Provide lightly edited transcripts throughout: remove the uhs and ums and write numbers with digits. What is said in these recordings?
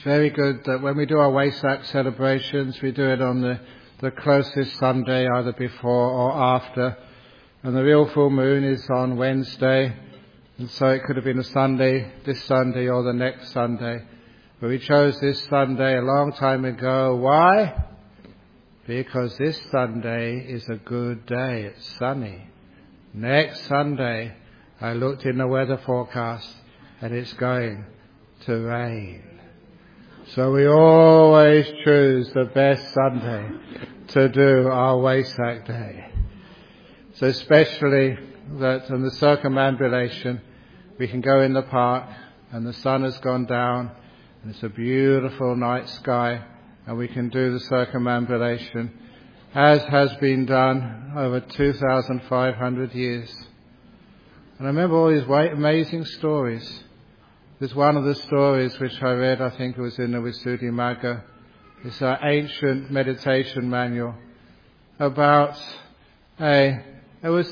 very good that when we do our Wesak celebrations, we do it on the closest Sunday, either before or after. And the real full moon is on Wednesday, and so it could have been a Sunday, this Sunday or the next Sunday. But we chose this Sunday a long time ago. Why? Because this Sunday is a good day. It's sunny. Next Sunday, I looked in the weather forecast, and it's going to rain. So we always choose the best Sunday to do our Wesak Day. So especially that on the circumambulation, we can go in the park and the sun has gone down and it's a beautiful night sky, and we can do the circumambulation as has been done over 2,500 years. And I remember all these amazing stories. There's one of the stories which I read, I think it was in the Visuddhimagga. It's an ancient meditation manual about it was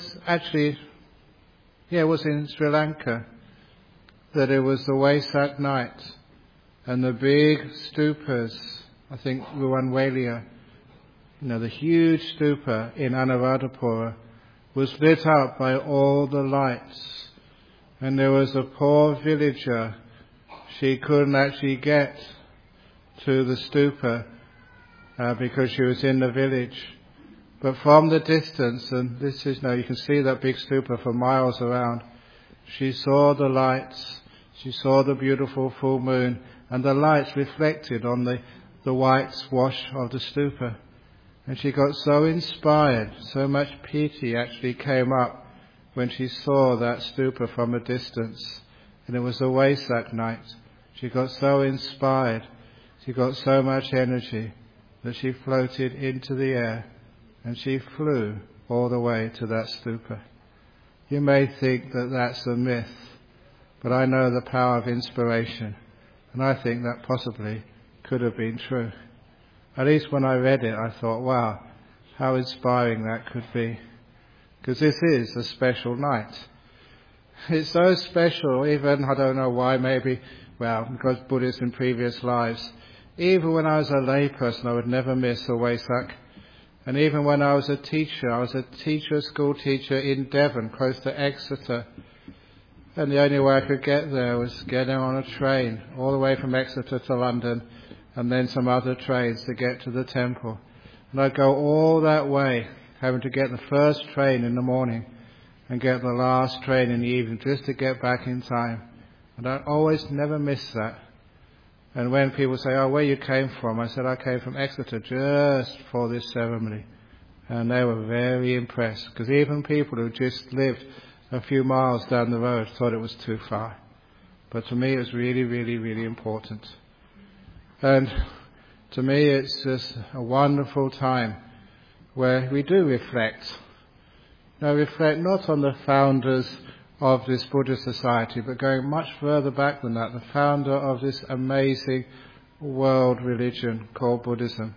in Sri Lanka, that it was the Wesak night, and the big stupas, I think Ruwanwelia, the huge stupa in Anuradhapura, was lit up by all the lights. And there was a poor villager, she couldn't actually get to the stupa because she was in the village. But from the distance, and this is now, you can see that big stupa for miles around, she saw the lights, she saw the beautiful full moon, and the lights reflected on the white wash of the stupa. And she got so inspired, so much piti actually came up when she saw that stupa from a distance. And it was a Wesak night. She got so inspired, she got so much energy that she floated into the air and she flew all the way to that stupa. You may think that that's a myth, but I know the power of inspiration, and I think that possibly could have been true. At least when I read it, I thought, wow, how inspiring that could be. Because this is a special night. It's so special, even, I don't know why, maybe, because Buddhists in previous lives. Even when I was a layperson, I would never miss a Wesak. And even when I was a school teacher in Devon, close to Exeter. And the only way I could get there was getting on a train, all the way from Exeter to London, and then some other trains to get to the temple. And I'd go all that way, having to get the first train in the morning and get the last train in the evening just to get back in time. And I always never miss that. And when people say, oh, where you came from? I said, I came from Exeter just for this ceremony. And they were very impressed, because even people who just lived a few miles down the road thought it was too far. But to me, it was really, really, really important. And to me, it's just a wonderful time where we do reflect. Now, reflect not on the founders of this Buddhist society, but going much further back than that, the founder of this amazing world religion called Buddhism.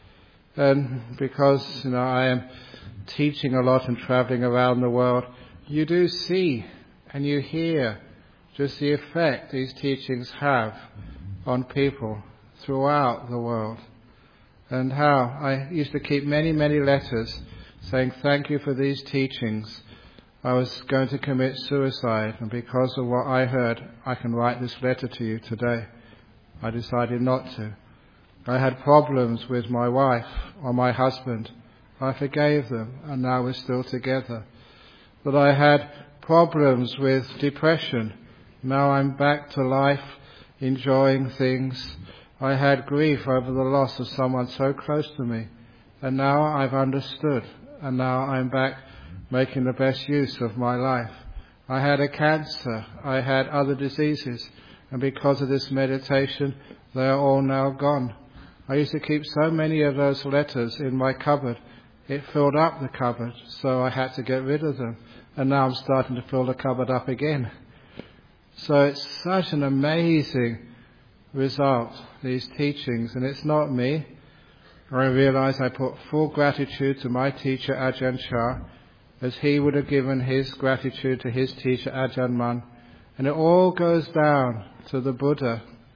And because, I am teaching a lot and traveling around the world, you do see and you hear just the effect these teachings have on people throughout the world. And how I used to keep many, many letters saying, thank you for these teachings. I was going to commit suicide, and because of what I heard, I can write this letter to you today. I decided not to. I had problems with my wife or my husband. I forgave them, and now we're still together. But I had problems with depression. Now I'm back to life, enjoying things. I had grief over the loss of someone so close to me, and now I've understood, and now I'm back making the best use of my life. I had a cancer, I had other diseases, and because of this meditation, they are all now gone. I used to keep so many of those letters in my cupboard. It filled up the cupboard, so I had to get rid of them. And now I'm starting to fill the cupboard up again. So it's such an amazing result, these teachings, and it's not me. I realize I put full gratitude to my teacher Ajahn Chah, as he would have given his gratitude to his teacher Ajahn Mun. And it all goes down to the Buddha,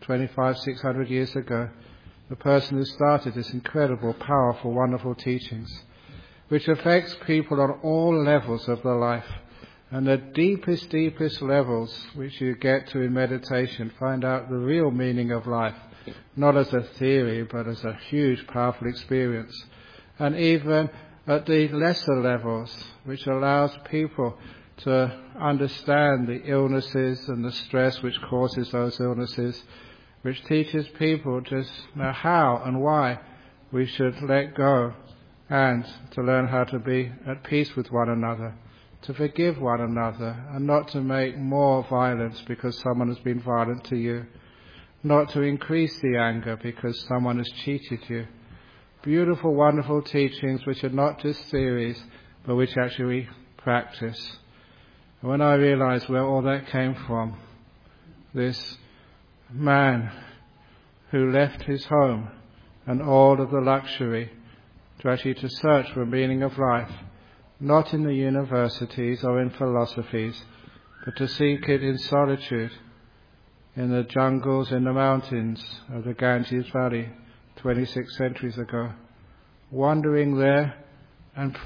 600 years ago, the person who started this incredible, powerful, wonderful teachings, which affects people on all levels of their life. And the deepest levels which you get to in meditation, find out the real meaning of life, not as a theory, but as a huge, powerful experience. And even at the lesser levels, which allows people to understand the illnesses and the stress which causes those illnesses, which teaches people just know how and why we should let go, and to learn how to be at peace with one another, to forgive one another, and not to make more violence because someone has been violent to you, not to increase the anger because someone has cheated you. Beautiful, wonderful teachings which are not just theories, but which actually we practice. And when I realized where all that came from, this man who left his home and all of the luxury to actually to search for a meaning of life, not in the universities or in philosophies, but to seek it in solitude, in the jungles, in the mountains of the Ganges Valley, 26 centuries ago, wandering there and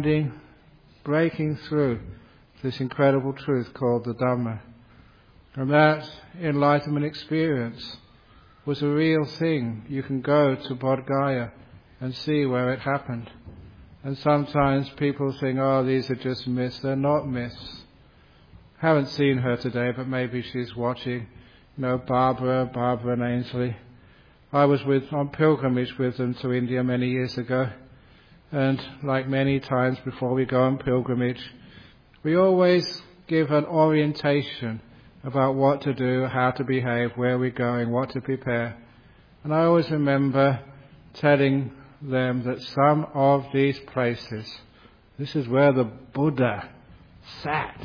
breaking through this incredible truth called the Dhamma. And that enlightenment experience was a real thing. You can go to Bodh Gaya and see where it happened. And sometimes people think, oh, these are just myths. They're not myths. Haven't seen her today, but maybe she's watching. Barbara and Ainsley. I was on pilgrimage with them to India many years ago. And like many times before we go on pilgrimage, we always give an orientation about what to do, how to behave, where we're going, what to prepare. And I always remember telling them that some of these places, this is where the Buddha sat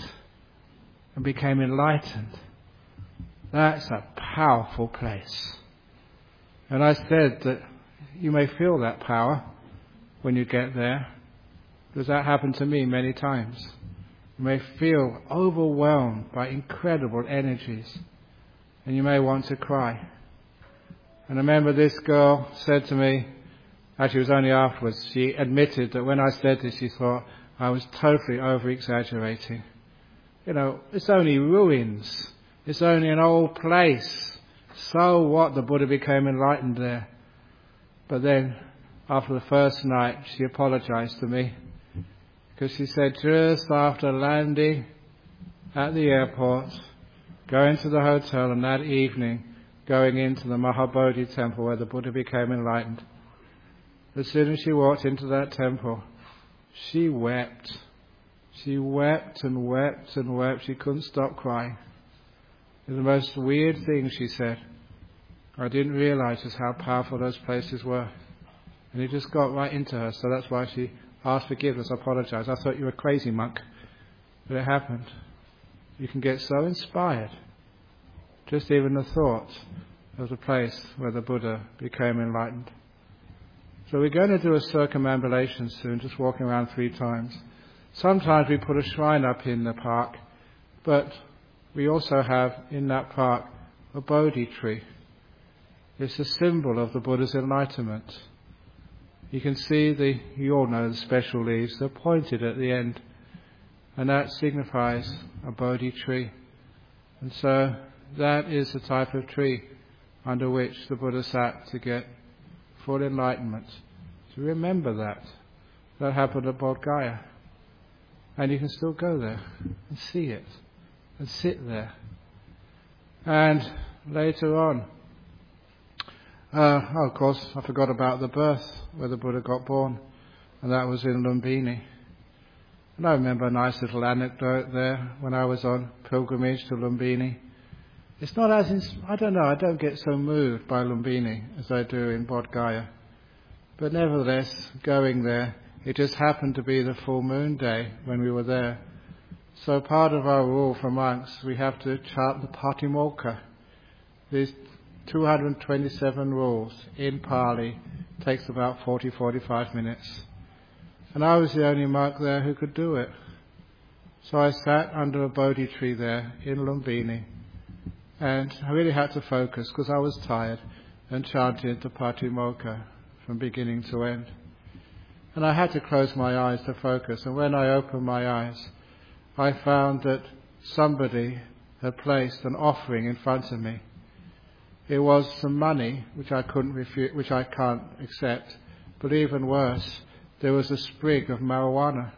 and became enlightened. That's a powerful place. And I said that you may feel that power when you get there, because that happened to me many times. You may feel overwhelmed by incredible energies, and you may want to cry. And I remember this girl said to me, actually it was only afterwards, she admitted that when I said this, she thought I was totally over-exaggerating. It's only ruins. It's only an old place. So what? The Buddha became enlightened there. But then, after the first night, she apologized to me, because she said just after landing at the airport, going to the hotel, and that evening going into the Mahabodhi temple where the Buddha became enlightened, as soon as she walked into that temple, she wept. She wept and wept and wept. She couldn't stop crying. It was the most weird thing, she said. I didn't realize just how powerful those places were. And it just got right into her, so that's why she asked forgiveness, apologized. I thought you were a crazy monk. But it happened. You can get so inspired. Just even the thought of the place where the Buddha became enlightened. So we're going to do a circumambulation soon, just walking around 3 times. Sometimes we put a shrine up in the park, but we also have in that park a Bodhi tree. It's a symbol of the Buddha's enlightenment. You can see you all know the special leaves, they're pointed at the end, and that signifies a Bodhi tree. And so that is the type of tree under which the Buddha sat to get full enlightenment. So remember that. That happened at Bodh Gaya. And you can still go there and see it and sit there. And later on, of course, I forgot about the birth where the Buddha got born, and that was in Lumbini. And I remember a nice little anecdote there when I was on pilgrimage to Lumbini. It's not I don't get so moved by Lumbini as I do in Bodh Gaya. But nevertheless, going there, it just happened to be the full moon day when we were there. So part of our rule for monks, we have to chant the Patimokkha. These 227 rules in Pali takes about 40-45 minutes. And I was the only monk there who could do it. So I sat under a Bodhi tree there in Lumbini And I really had to focus because I was tired and chanted the Patimokkha from beginning to end. And I had to close my eyes to focus. And when I opened my eyes, I found that somebody had placed an offering in front of me. It was some money, which I couldn't refuse, which I can't accept. But even worse, there was a sprig of marijuana.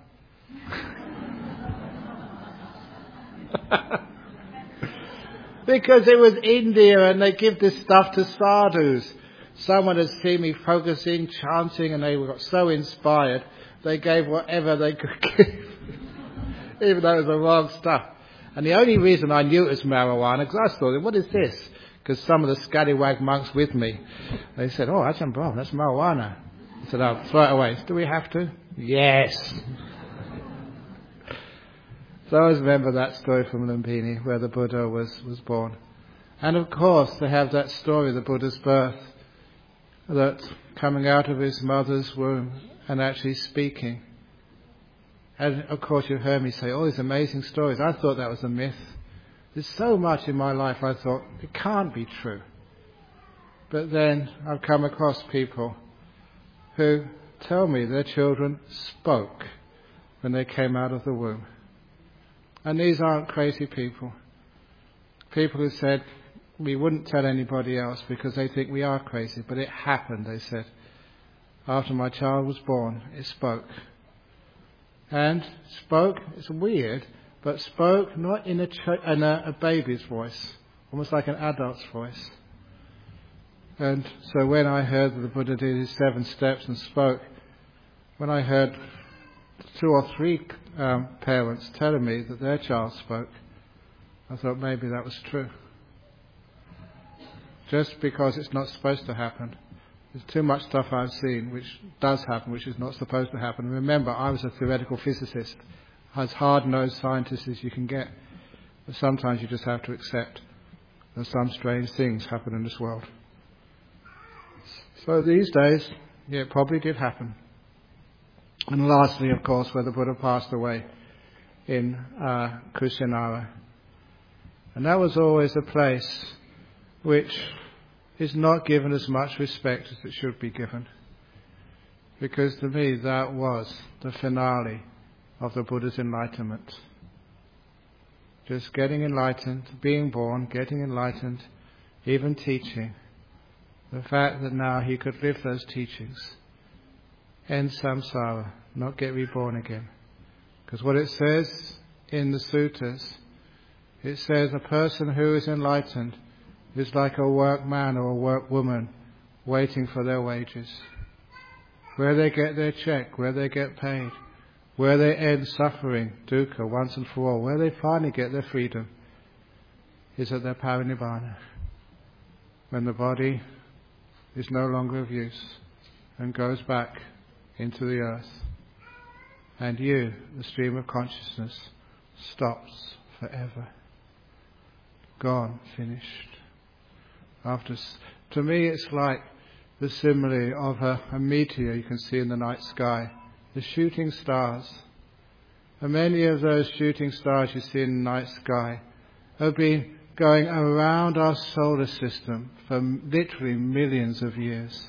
Because it was India and they give this stuff to sadhus. Someone had seen me focusing, chanting, and they got so inspired, they gave whatever they could give, even though it was the wrong stuff. And the only reason I knew it was marijuana, because I thought, what is this? Because some of the scallywag monks with me, they said, oh, that's marijuana. I said, oh, throw it away. Do we have to? Yes. So I always remember that story from Lumbini, where the Buddha was born. And of course, they have that story, the Buddha's birth, that coming out of his mother's womb and actually speaking. And of course you've heard me say, oh, these amazing stories. I thought that was a myth. There's so much in my life I thought, it can't be true. But then I've come across people who tell me their children spoke when they came out of the womb. And these aren't crazy people. People who said, we wouldn't tell anybody else because they think we are crazy. But it happened, they said. After my child was born, it spoke. And spoke, it's weird, but spoke not in a baby's voice, almost like an adult's voice. And so when I heard that the Buddha did his 7 steps and spoke, when I heard 2 or 3 parents telling me that their child spoke, I thought maybe that was true. Just because it's not supposed to happen. There's too much stuff I've seen which does happen, which is not supposed to happen. And remember, I was a theoretical physicist, as hard-nosed scientist as you can get. But sometimes you just have to accept that some strange things happen in this world. So these days, yeah, it probably did happen. And lastly, of course, where the Buddha passed away in Kusinara. And that was always a place which is not given as much respect as it should be given. Because to me, that was the finale of the Buddha's enlightenment. Just getting enlightened, being born, getting enlightened, even teaching. The fact that now he could live those teachings. End samsara, not get reborn again. Because what it says in the suttas, it says a person who is enlightened is like a workman or a workwoman waiting for their wages. Where they get their check, where they get paid, where they end suffering, dukkha, once and for all, where they finally get their freedom, is at their parinibbana. When the body is no longer of use and goes back into the earth. And you, the stream of consciousness, stops forever. Gone, finished. To me it's like the simile of a meteor you can see in the night sky. The shooting stars. And many of those shooting stars you see in the night sky have been going around our solar system for literally millions of years.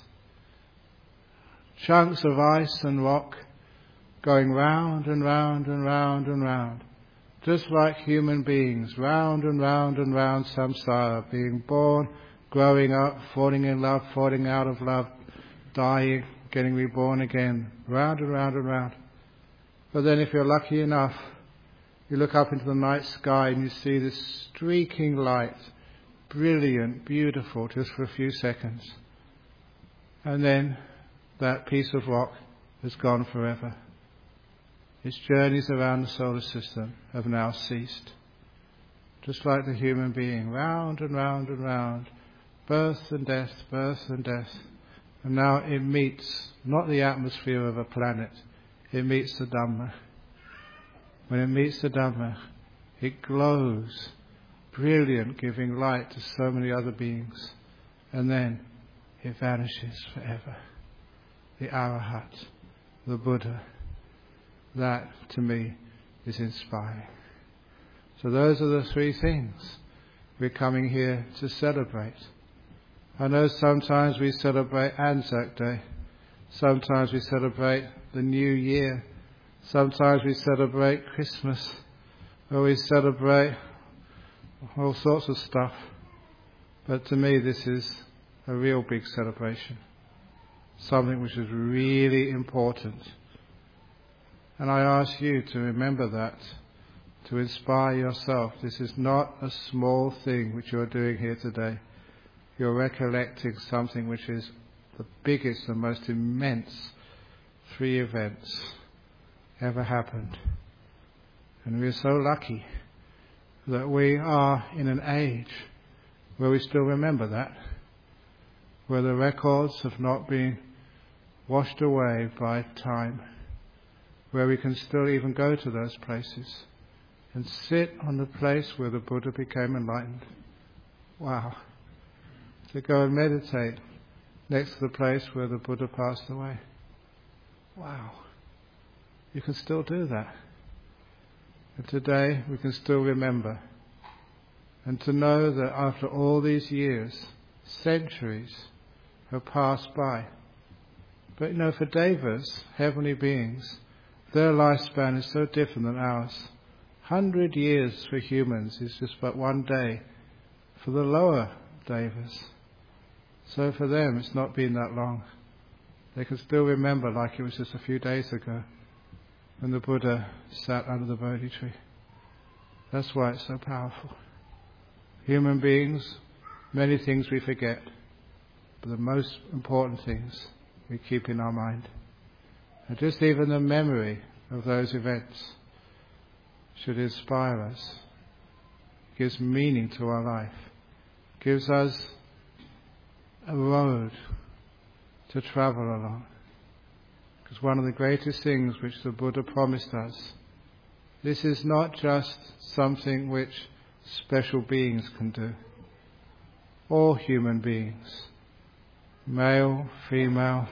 Chunks of ice and rock going round and round and round and round. Just like human beings, round and round and round samsara, being born, growing up, falling in love, falling out of love, dying, getting reborn again, round and round and round. But then if you're lucky enough, you look up into the night sky and you see this streaking light, brilliant, beautiful, just for a few seconds. And then that piece of rock has gone forever. Its journeys around the solar system have now ceased. Just like the human being, round and round and round, birth and death, birth and death. And now it meets not the atmosphere of a planet, it meets the Dhamma. When it meets the Dhamma, it glows, brilliant, giving light to so many other beings. And then it vanishes forever. The Arahat, the Buddha, that to me is inspiring. So those are the 3 things. we're coming here to celebrate. I know sometimes we celebrate Anzac Day, sometimes we celebrate the New Year, sometimes we celebrate Christmas, or we celebrate all sorts of stuff. But to me this is a real big celebration, something which is really important. And I ask you to remember that, to inspire yourself. This is not a small thing which you're doing here today. You're recollecting something which is the biggest and most immense 3 events ever happened. And we're so lucky that we are in an age where we still remember that, where the records have not been washed away by time, where we can still even go to those places and sit on the place where the Buddha became enlightened. Wow. To go and meditate next to the place where the Buddha passed away. Wow. You can still do that. And today we can still remember. And to know that after all these years, centuries have passed by. But for devas, heavenly beings, their lifespan is so different than ours. 100 years for humans is just but one day for the lower devas. So for them it's not been that long. They can still remember like it was just a few days ago when the Buddha sat under the Bodhi tree. That's why it's so powerful. Human beings, many things we forget, but the most important things we keep in our mind. And just even the memory of those events should inspire us, gives meaning to our life, gives us a road to travel along. Because one of the greatest things which the Buddha promised us, this is not just something which special beings can do. All human beings, male, female,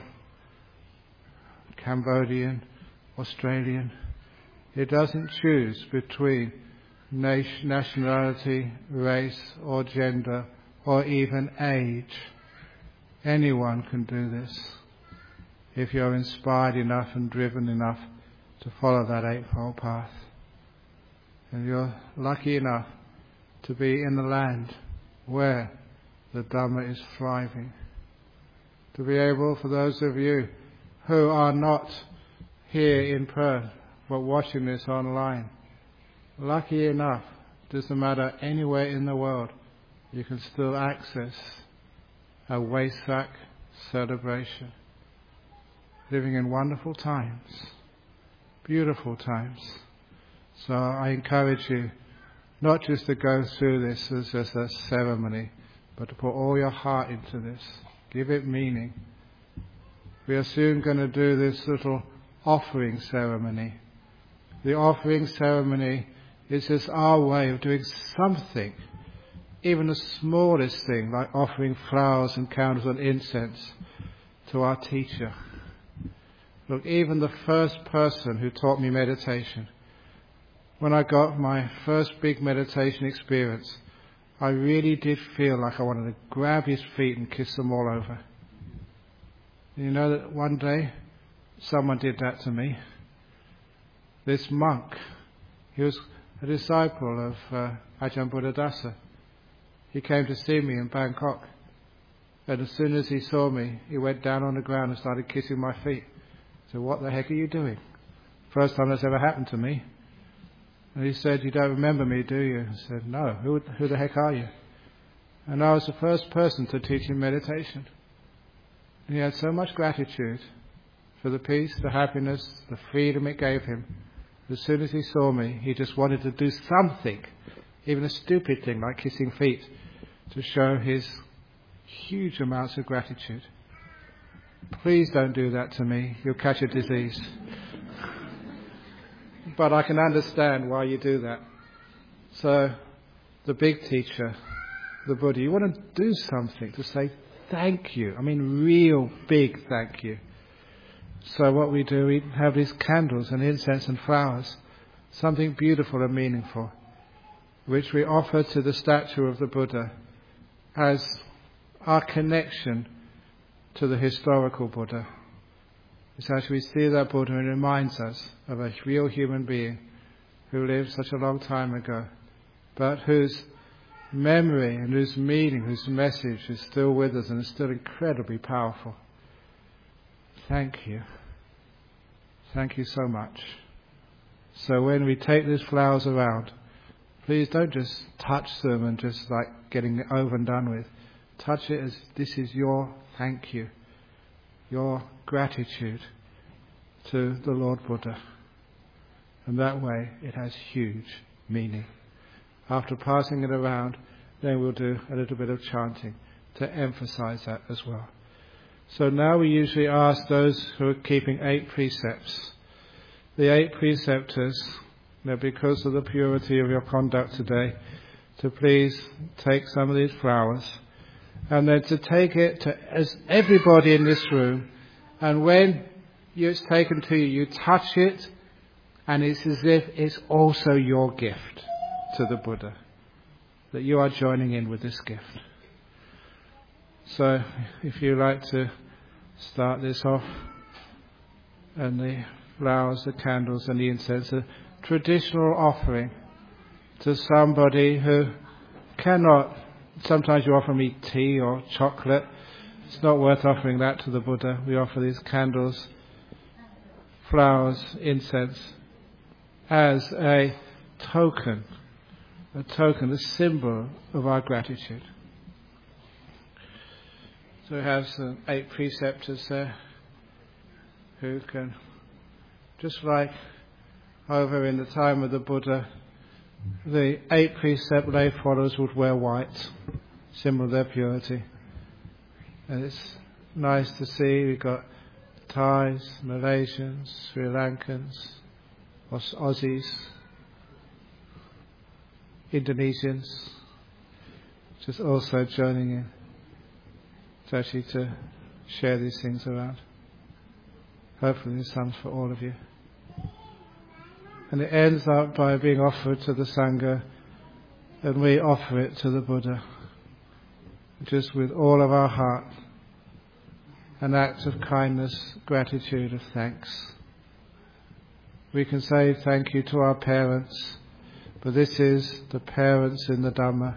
Cambodian, Australian, it doesn't choose between nationality, race or gender or even age. Anyone can do this if you're inspired enough and driven enough to follow that Eightfold Path. And you're lucky enough to be in the land where the Dhamma is thriving. To be able, for those of you who are not here in Perth but watching this online, lucky enough, doesn't matter anywhere in the world, you can still access a Wesak celebration. Living in wonderful times, beautiful times. So I encourage you not just to go through this as just a ceremony, but to put all your heart into this. Give it meaning. We are soon going to do this little offering ceremony. The offering ceremony is just our way of doing something, even the smallest thing, like offering flowers and candles and incense to our teacher. Look, even the first person who taught me meditation, when I got my first big meditation experience, I really did feel like I wanted to grab his feet and kiss them all over. You know that one day someone did that to me. This monk, he was a disciple of Ajahn Buddhadasa. He came to see me in Bangkok, and as soon as he saw me, he went down on the ground and started kissing my feet. I said, "What the heck are you doing?" First time that's ever happened to me. And he said, "You don't remember me, do you?" I said, "No, who the heck are you?" And I was the first person to teach him meditation. And he had so much gratitude for the peace, the happiness, the freedom it gave him. As soon as he saw me, he just wanted to do something, even a stupid thing like kissing feet, to show his huge amounts of gratitude. Please don't do that to me. You'll catch a disease. But I can understand why you do that. So, the big teacher, the Buddha, you want to do something to say thank you. I mean, real big thank you. So what we do, we have these candles and incense and flowers, something beautiful and meaningful, which we offer to the statue of the Buddha as our connection to the historical Buddha. It's as we see that Buddha, it reminds us of a real human being who lived such a long time ago, but whose memory and whose meaning, whose message is still with us and is still incredibly powerful. Thank you. Thank you so much. So when we take these flowers around, please don't just touch them and just like getting it over and done with. Touch it as this is your thank you, your gratitude to the Lord Buddha. And that way it has huge meaning. After passing it around, then we'll do a little bit of chanting to emphasize that as well. So now we usually ask those who are keeping 8 precepts. The 8 preceptors, because of the purity of your conduct today, to please take some of these flowers and then to take it to as everybody in this room, and when it's taken to you, you touch it and it's as if it's also your gift to the Buddha, that you are joining in with this gift. So if you like to start this off, and the flowers, the candles and the incense, a traditional offering to somebody who cannot, sometimes you offer them eat tea or chocolate. It's not worth offering that to the Buddha. We offer these candles, flowers, incense as a token, a symbol of our gratitude. So we have some 8 preceptors there who can, just like over in the time of the Buddha, the 8 precept lay followers would wear white, symbol of their purity. And it's nice to see we've got Thais, Malaysians, Sri Lankans, Aussies, Indonesians, just also joining in. It's actually to share these things around. Hopefully this comes for all of you. And it ends up by being offered to the Sangha, and we offer it to the Buddha, just with all of our heart, an act of kindness, gratitude, of thanks. We can say thank you to our parents, but this is the parents in the Dhamma.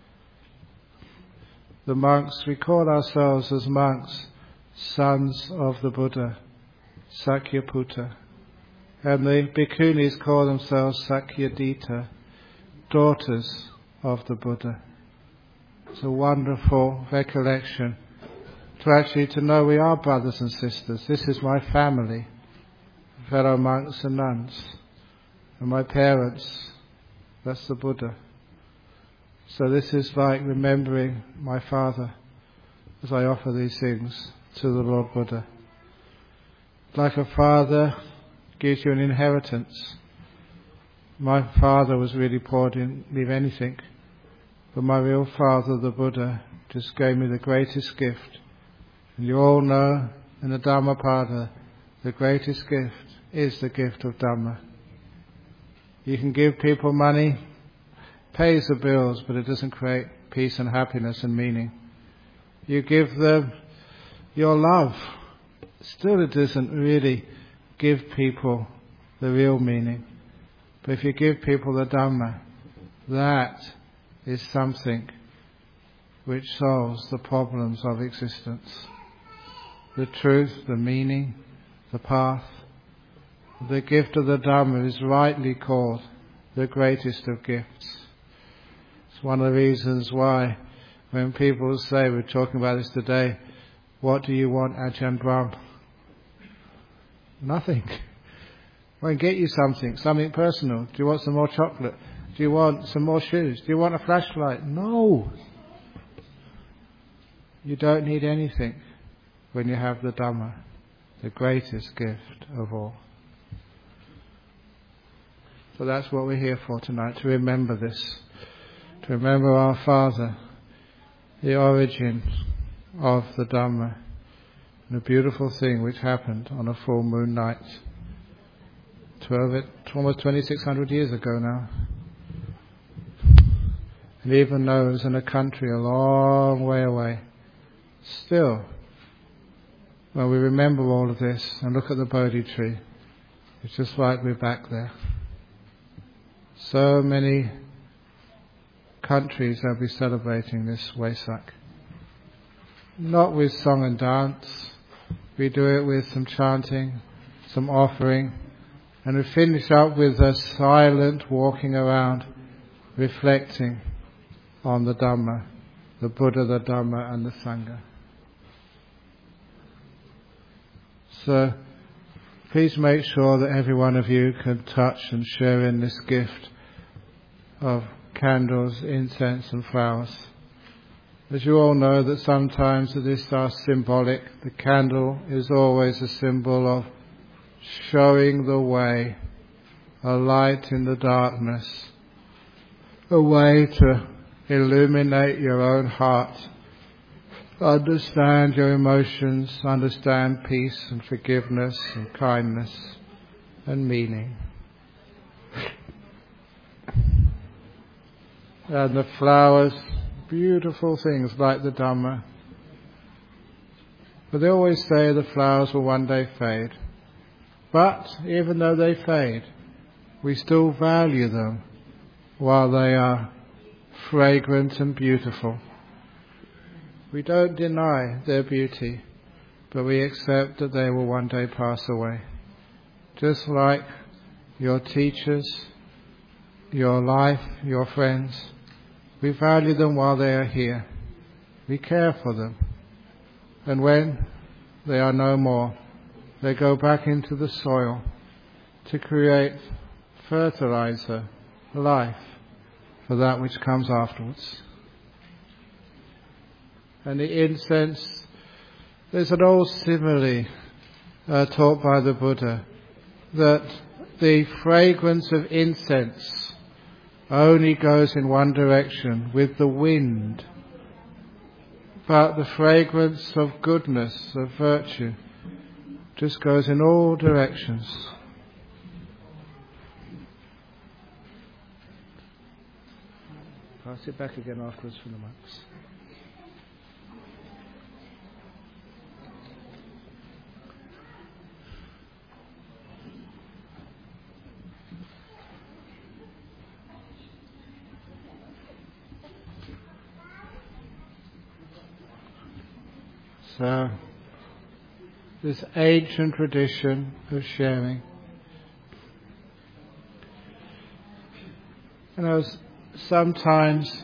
The monks, we call ourselves as monks, sons of the Buddha, Sakyaputta. And the bhikkhunis call themselves Sakyadita, daughters of the Buddha. It's a wonderful recollection to actually to know we are brothers and sisters. This is my family, fellow monks and nuns. And my parents, that's the Buddha. So this is like remembering my father as I offer these things to the Lord Buddha. Like a father gives you an inheritance. My father was really poor, didn't leave anything. But my real father, the Buddha, just gave me the greatest gift. And you all know in the Dhammapada, the greatest gift is the gift of Dhamma. You can give people money, pays the bills, but it doesn't create peace and happiness and meaning. You give them your love, still it doesn't really give people the real meaning. But if you give people the Dhamma, that is something which solves the problems of existence. The truth, the meaning, the path. The gift of the Dhamma is rightly called the greatest of gifts. It's one of the reasons why when people say, we're talking about this today, what do you want, Ajahn Brahm? Nothing. I can get you something personal. Do you want some more chocolate? Do you want some more shoes? Do you want a flashlight? No. You don't need anything when you have the Dhamma, the greatest gift of all. So that's what we're here for tonight, to remember this, to remember our Father, the origin of the Dhamma, and a beautiful thing which happened on a full moon night, almost 2,600 years ago now. And even those in a country a long way away, still, when we remember all of this and look at the Bodhi tree, it's just like we're back there. So many countries will be celebrating this Wesak. Not with song and dance. We do it with some chanting, some offering, and we finish up with a silent walking around, reflecting on the Dhamma, the Buddha, the Dhamma and the Sangha. So please make sure that every one of you can touch and share in this gift of candles, incense and flowers. As you all know that sometimes these are symbolic. The candle is always a symbol of showing the way, a light in the darkness, a way to illuminate your own heart, understand your emotions, understand peace and forgiveness and kindness and meaning. And the flowers, beautiful things like the Dhamma. But they always say the flowers will one day fade. But even though they fade, we still value them while they are fragrant and beautiful. We don't deny their beauty, but we accept that they will one day pass away. Just like your teachers, your life, your friends, we value them while they are here. We care for them. And when they are no more, they go back into the soil to create fertilizer, life, for that which comes afterwards. And the incense, there's an old simile taught by the Buddha, that the fragrance of incense only goes in one direction, with the wind. But the fragrance of goodness, of virtue, just goes in all directions. I'll sit back again afterwards for the monks. So, this ancient tradition of sharing. You know, sometimes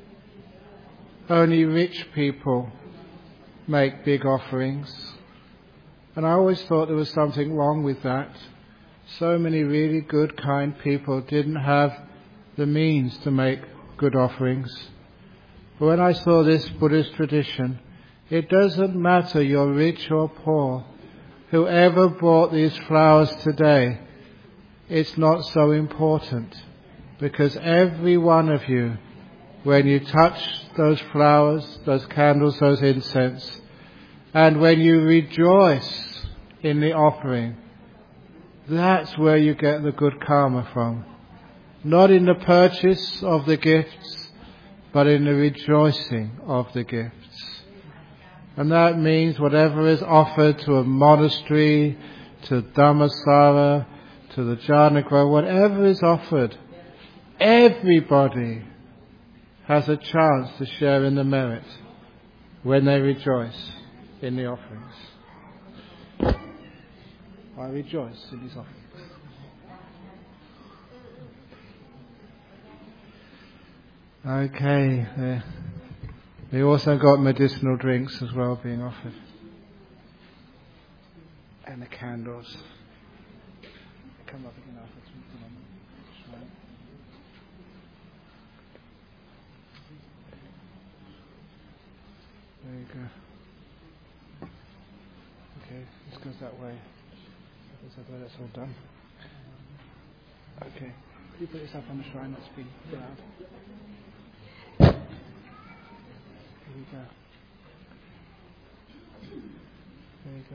only rich people make big offerings. And I always thought there was something wrong with that. So many really good, kind people didn't have the means to make good offerings. But when I saw this Buddhist tradition, it doesn't matter you're rich or poor. Whoever brought these flowers today, it's not so important. Because every one of you, when you touch those flowers, those candles, those incense, and when you rejoice in the offering, that's where you get the good karma from. Not in the purchase of the gifts, but in the rejoicing of the gifts. And that means whatever is offered to a monastery, to Dhammasara, to the Jhana Grove, whatever is offered, everybody has a chance to share in the merit when they rejoice in the offerings. I rejoice in these offerings. Okay, we also got medicinal drinks as well being offered. And the candles. Come up again after. There you go. Okay, this goes that way. That's all done. Okay, you put yourself on the shrine, that's been loud. Here we go. There you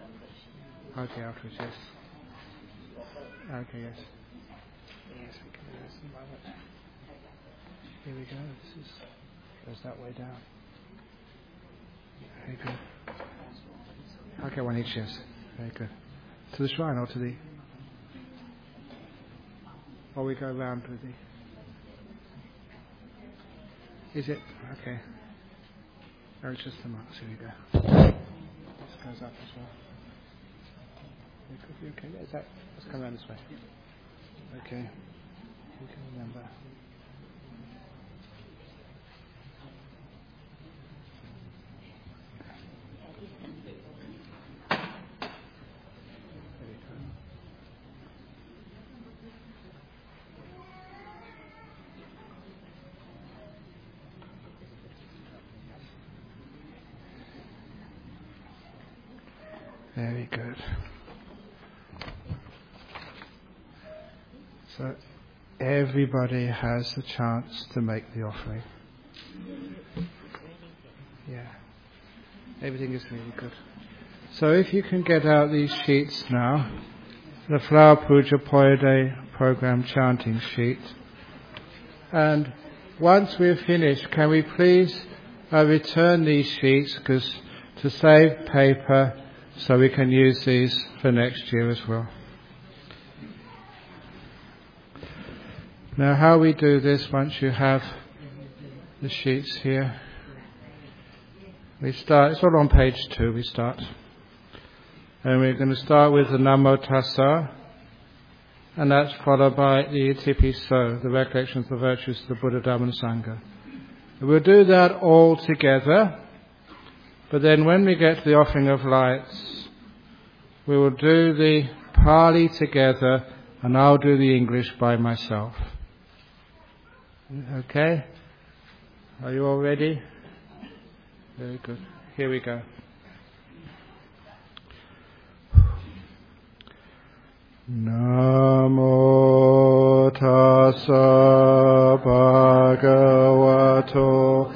go. Okay, afterwards, yes. Okay, yes. Yes, we can. Here we go. Goes that way down. Very good. I'll get one each, yes. Very good. To the shrine or to the... Or we go round with the... Is it? Okay. Oh, it's just the marks. Here we go. This goes up as well. Okay, is that? Let's come around this way. Okay. You can remember. Very good. So everybody has the chance to make the offering. Yeah. Everything is really good. So if you can get out these sheets now, the Flower Puja Poyade program chanting sheet. And once we're finished, can we please return these sheets to save paper so we can use these for next year as well. Now how we do this, once you have the sheets here, we start, it's all on page 2 we start. And we're going to start with the Namo Tassa, and that's followed by the Iti Piso, the recollection of the virtues of the Buddha, Dhamma and Sangha. And we'll do that all together, but then when we get to the offering of lights, we will do the Pali together, and I'll do the English by myself. Okay? Are you all ready? Very good. Here we go. Namo tassa bhagavato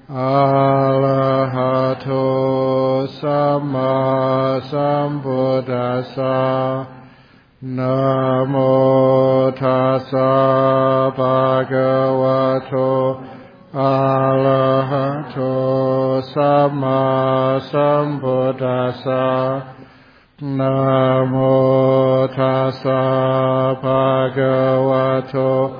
arahato samma sambuddhassa. Namo tassa bhagavato arahato samma sambuddhassa. Namo tassa bhagavato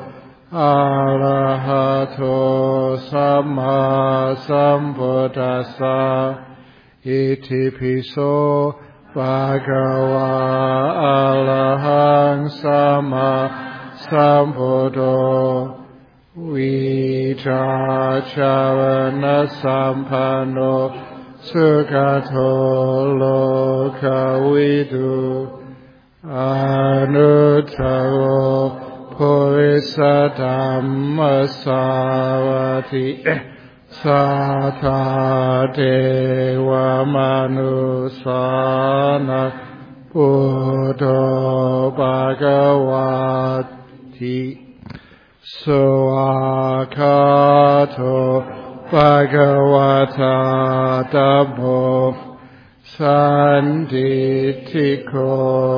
arahato samma sambuddhassa. Iti piso bhagava arahang samma sambuddho. Vichacharana sampanno Sugato lokavidu anuttaro purisa dhammasarati sata deva manusana buddho bhagavati soakato Bhagavata Dhammo Sanditiko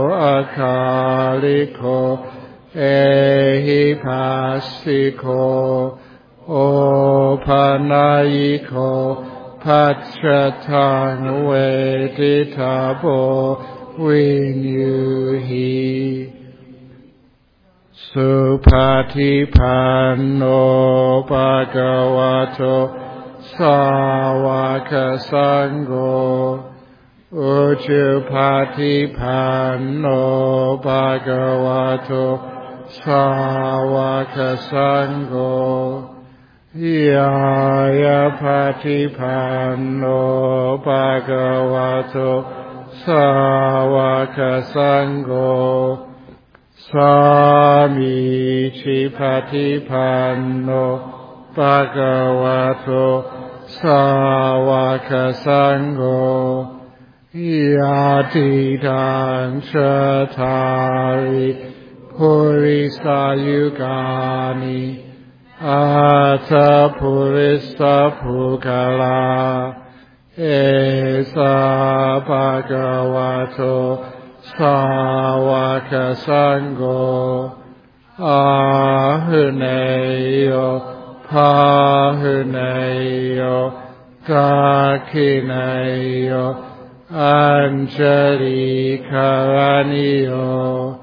Akaliko Ehipassiko Opanayiko Pachatang Veditabo Vinyuhi Supatipanno Bhagavato Sāvaka Sangho Ujjupatipanno Bhagavato Sāvaka Sangho Yaya Patipanno Bhagavato Sāvaka Sangho Samichi Patipanno Bhagavato Sāvaka Sangho Yatidang Chatari Purisa Yugani Ata Purisa Pukala Esa Bhagavato Sāvaka Sangho Ahuneyo Pahuneyo, Dakineyo, Anjali Karaniyo,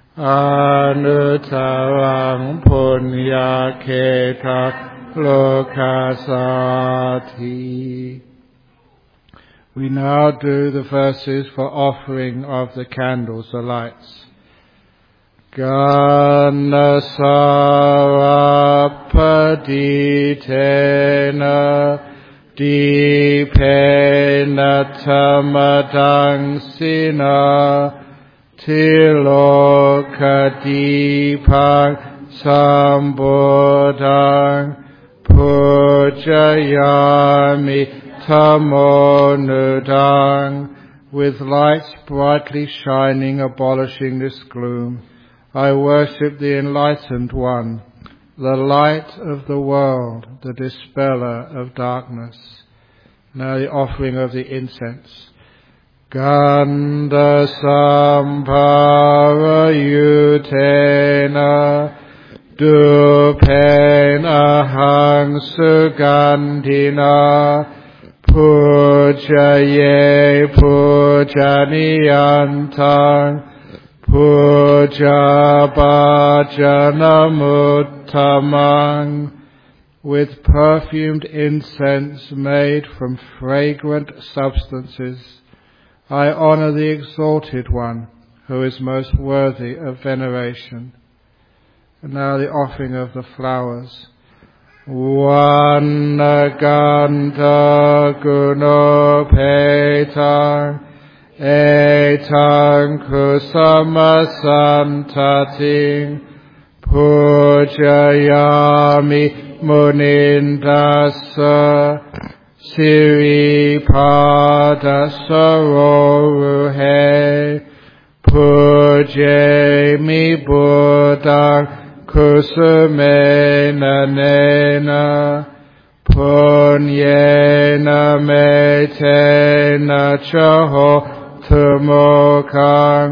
Anutarang Punya Keta Lokasati. We now do the verses for offering of the candles, the lights. Ganasarapaditena dipena tamadangsina tilokadipang sambodang pujayami tamonudang, with lights brightly shining, abolishing this gloom. I worship the Enlightened One, the light of the world, the dispeller of darkness. Now the offering of the incense. Gandha sampara yutena dupena hang sugandhina pujaye pujaniyantang puja bhajanamuttamang, with perfumed incense made from fragrant substances. I honor the Exalted One, who is most worthy of veneration. And now the offering of the flowers. Vannagandha gunopetang etang kusamasantating pujayami munindasa siripada saroruhe pujami buddhang kusumena nena punyena metena chaho tumokang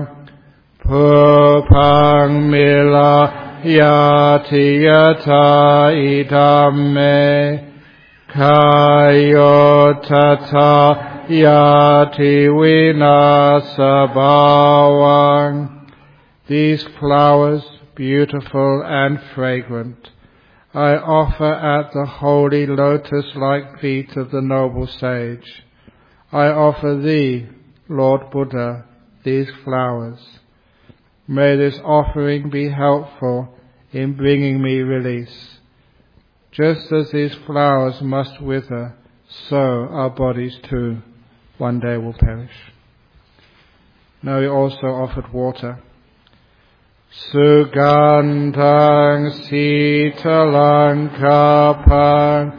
pupang mila yati yata idame kayotata yati vinasabhawang. These flowers, beautiful and fragrant, I offer at the holy lotus-like feet of the noble sage. I offer thee, Lord Buddha, these flowers. May this offering be helpful in bringing me release. Just as these flowers must wither, so our bodies too one day will perish. Now we also offered water. Sugandhang sitalang kapang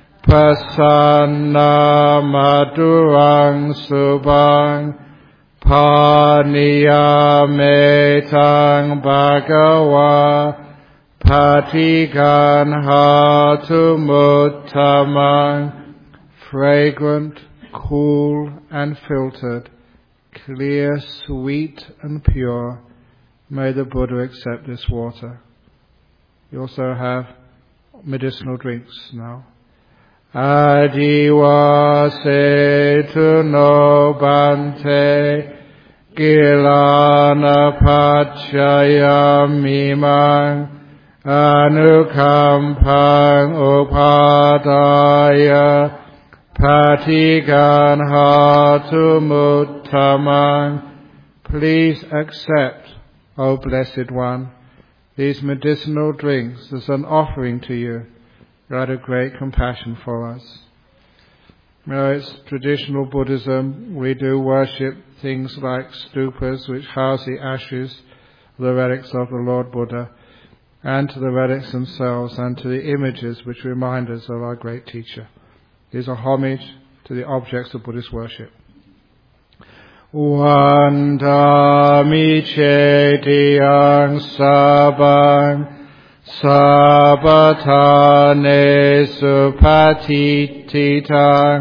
pasanna madurang subang paniyametang bhagawa patigan hatumuttamang, fragrant, cool and filtered, clear, sweet and pure. May the Buddha accept this water. You also have medicinal drinks now. Adiwase tu no bante gilana pachaya mimang anukampang upadaya patigan hatumuttamang. Please accept, O Blessed One, these medicinal drinks as an offering to you, out of great compassion for us. It's traditional Buddhism. We do worship things like stupas, which house the ashes of the relics of the Lord Buddha, and to the relics themselves, and to the images which remind us of our great teacher. These are homage to the objects of Buddhist worship. Vandami cediyang sabang sabatane supatititang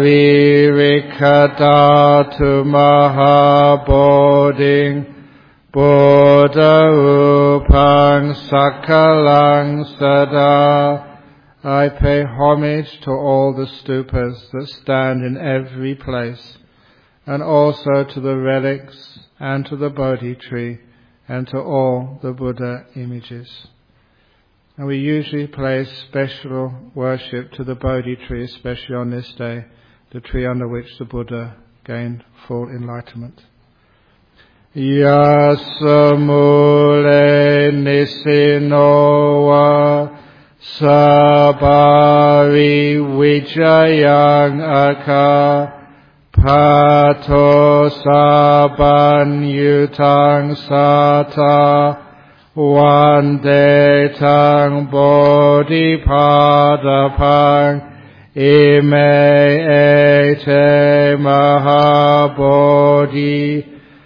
saririkadatu mahabodhing Buddha Rupang Sakalang Sada. I pay homage to all the stupas that stand in every place, and also to the relics, and to the Bodhi tree, and to all the Buddha images. And we usually place special worship to the Bodhi tree, especially on this day, the tree under which the Buddha gained full enlightenment. Yasamule Nisinowa Sabari Vijayang Aka Pato Saban Yutang Sata Vande Tang Bodhipadapang Ime Ete Mahabodhi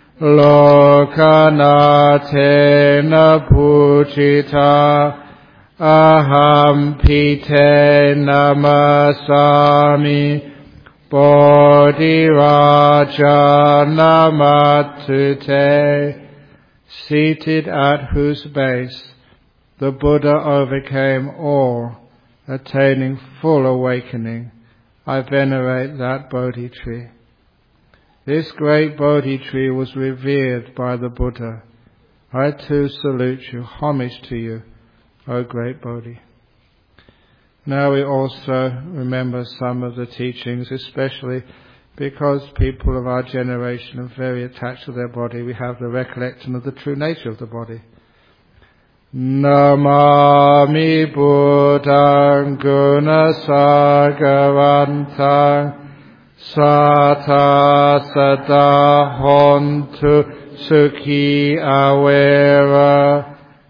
Lokanatena Puchita Aham Pite Namasami Bodhi Raja Namatute. Seated at whose base the Buddha overcame all, attaining full awakening, I venerate that Bodhi tree. This great Bodhi tree was revered by the Buddha. I too salute you, homage to you, O great Bodhi. Now we also remember some of the teachings, especially because people of our generation are very attached to their body. We have the recollection of the true nature of the body. Namami Buddhang Gunasagavantam Sata Sada Hontu Sukhi Awera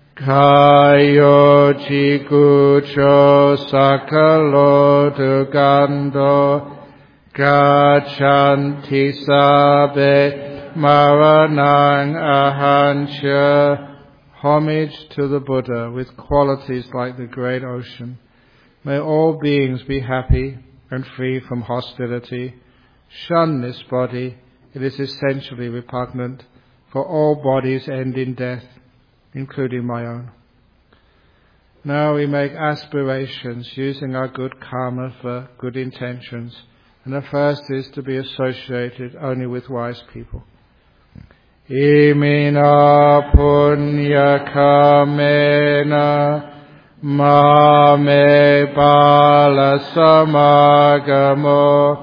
Kayo Chigucho Sakalo Dugando Gachanti Sabe Maranang Ahansha. Homage to the Buddha with qualities like the great ocean. May all beings be happy and free from hostility. Shun this body, it is essentially repugnant, for all bodies end in death, including my own. Now we make aspirations using our good karma for good intentions, and the first is to be associated only with wise people. Imina punya kamena mame bala samagamo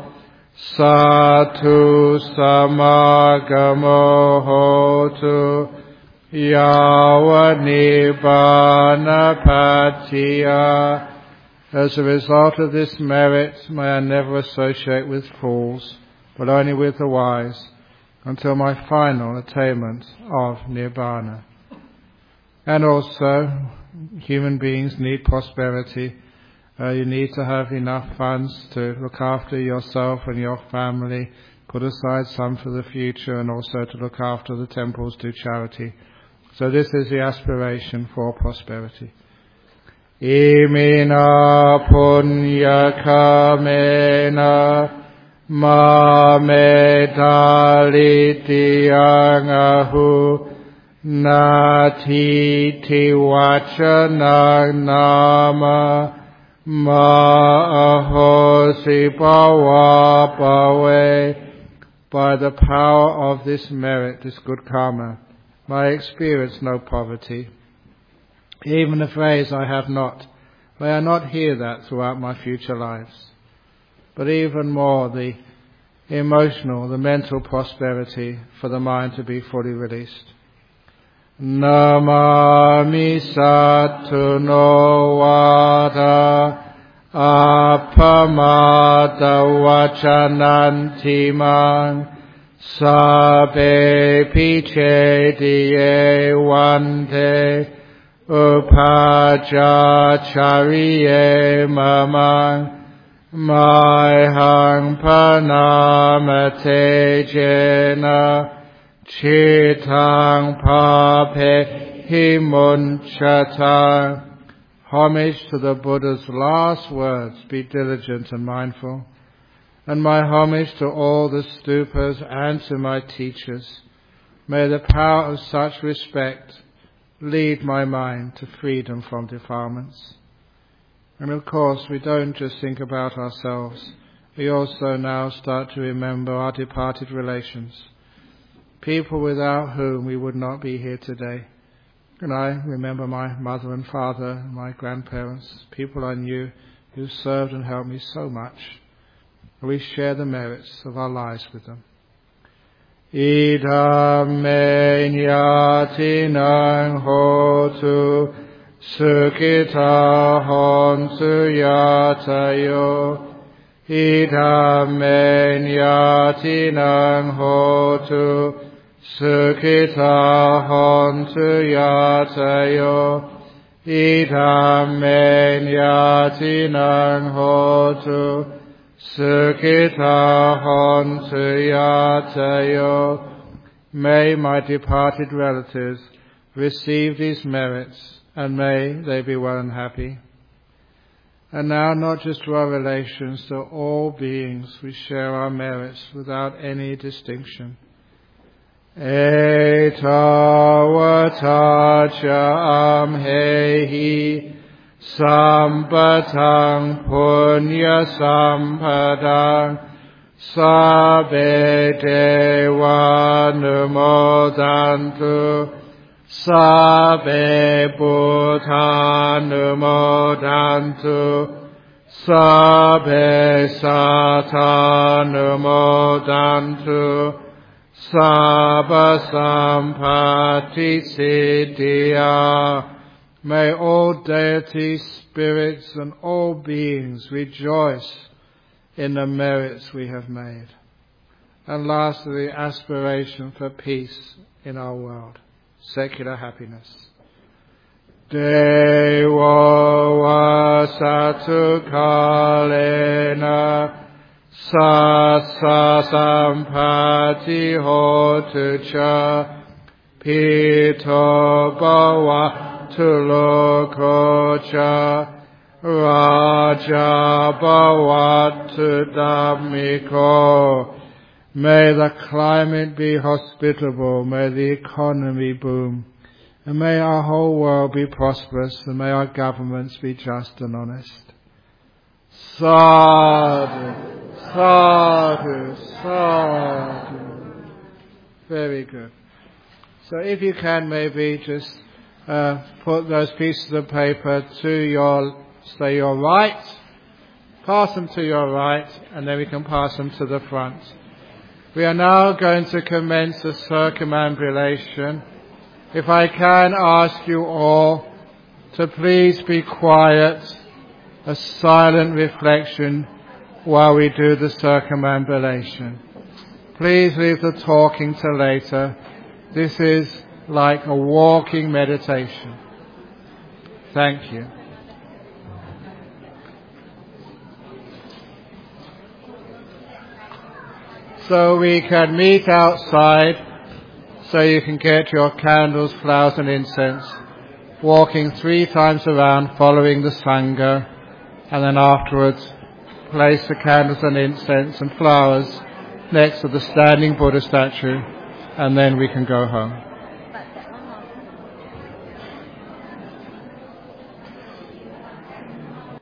satu samagamo hotu yawa nibbana patiya. As a result of this merit, may I never associate with fools, but only with the wise, until my final attainment of Nibbana. And also, human beings need prosperity. You need to have enough funds to look after yourself and your family, put aside some for the future, and also to look after the temples, do charity. So this is the aspiration for prosperity. Imina punya kamena mame dalitiyangahu nati tiwachanang nama ma'ahosi bawapawe. By the power of this merit, this good karma, may I experience no poverty. Even the phrase I have not, may I not hear that throughout my future lives. But even more, the emotional, the mental prosperity for the mind to be fully released. Namami Sattu no Vada Apamada Vachananti Mang Sabe Piche Diye Vande Upajachariye Mamang Maihang Panamate Jena Chitang Pape Himunchatang. Homage to the Buddha's last words, be diligent and mindful. And my homage to all the stupas and to my teachers. May the power of such respect lead my mind to freedom from defilements. And of course, we don't just think about ourselves. We also now start to remember our departed relations, people without whom we would not be here today. And I remember my mother and father and my grandparents, people I knew who served and helped me so much. We share the merits of our lives with them. Idam me nyatinang hotu sukita hontu yatayo. Idam me nyatinang hotu sukita hontu yatayo. Idam me nyatinang hotu Sukita hontu yatayo. May my departed relatives receive these merits, and may they be well and happy. And now, not just to our relations, to all beings, we share our merits without any distinction. Etawatacha amhehi Sampatang punya sampadang Sabbe deva numodantu Sabbe buddha numodantu Sabbe sata numodantu Sabba sampati siddhya. May all deities, spirits, and all beings rejoice in the merits we have made. And lastly, the aspiration for peace in our world, secular happiness. Dewa vasatu kalena sasa sampati hotu cha pito bhava Tulokocha Raja Bhavatu Dhammiko. May the climate be hospitable, may the economy boom, and may our whole world be prosperous, and may our governments be just and honest. Sadhu, sadhu, sadhu. Very good. So if you can, maybe just put those pieces of paper to your right, pass them to your right, and then we can pass them to the front. We are now going to commence the circumambulation. If I can ask you all to please be quiet, a silent reflection while we do the circumambulation. Please leave the talking till later. This is like a walking meditation. Thank you. So we can meet outside so you can get your candles, flowers and incense, walking 3 times around following the Sangha, and then afterwards place the candles and incense and flowers next to the standing Buddha statue, and then we can go home.